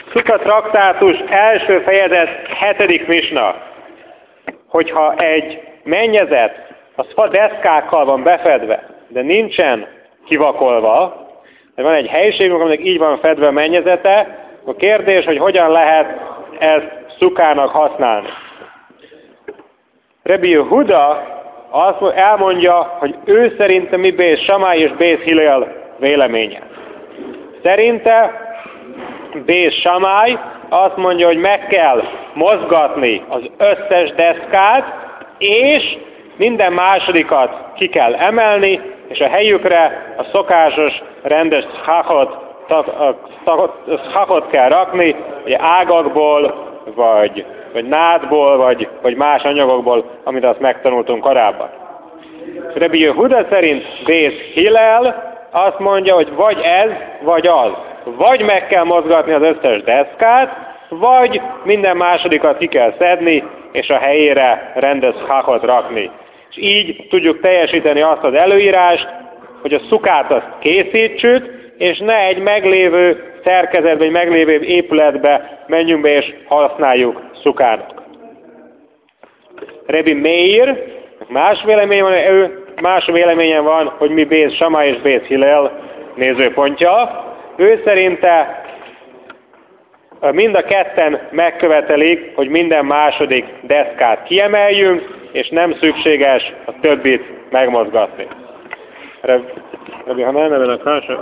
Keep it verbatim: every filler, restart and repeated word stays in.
Szuka traktátus első fejezet hetedik misna. Hogyha egy mennyezet az fa deszkákkal van befedve, de nincsen kivakolva, de van egy helyiségünk, aminek így van fedve a mennyezete, a kérdés, hogy hogyan lehet ezt szukának használni. Rabbi Yehuda azt elmondja, hogy ő szerinte mi Bész Samály és Bész Hillel véleménye. Szerinte Bész Samály azt mondja, hogy meg kell mozgatni az összes deszkát, és minden másodikat ki kell emelni, és a helyükre a szokásos, rendes szchachot, szchachot kell rakni, vagy ágakból, vagy, vagy nádból, vagy, vagy más anyagokból, amit azt megtanultunk korábban. Rabbi Yehuda szerint Bész Hillel azt mondja, hogy vagy ez, vagy az. Vagy meg kell mozgatni az összes deszkát, vagy minden másodikat ki kell szedni, és a helyére rendes szchachot rakni. És így tudjuk teljesíteni azt az előírást, hogy a szukát azt készítsük, és ne egy meglévő szerkezetbe, egy meglévő épületbe menjünk be és használjuk szukának. Rabbi Meir más vélemény van, ő más véleményen van, hogy mi Bész Samály és Bész Hillel nézőpontja. Ő szerinte mind a ketten megkövetelik, hogy minden második deszkát kiemeljünk, és nem szükséges a többit megmozgatni. Rabbi Hanan, a